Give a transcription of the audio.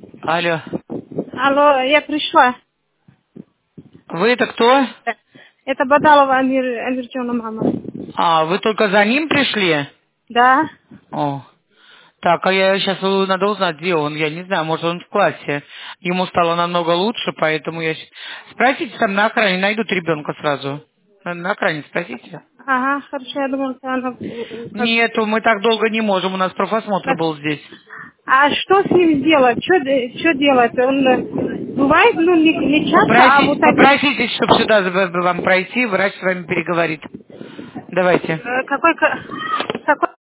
Алло. Алло, я пришла. Вы это кто? Это Бадалова Амирджона мама. А, вы только за ним пришли? Да? О. Так, а я сейчас надо узнать, где он. Я не знаю, может он в классе. Ему стало намного лучше, поэтому я... Спросите там на охране, найдут ребенка сразу. На охране спросите. Ага, хорошо, я думала, что она как... Нету, мы так долго не можем, у нас профосмотр был здесь. А что с ним сделать? Что делать? Он бывает, ну, не часто, а вот так... Попросите, чтобы сюда вам пройти, врач с вами переговорит. Давайте. Какой...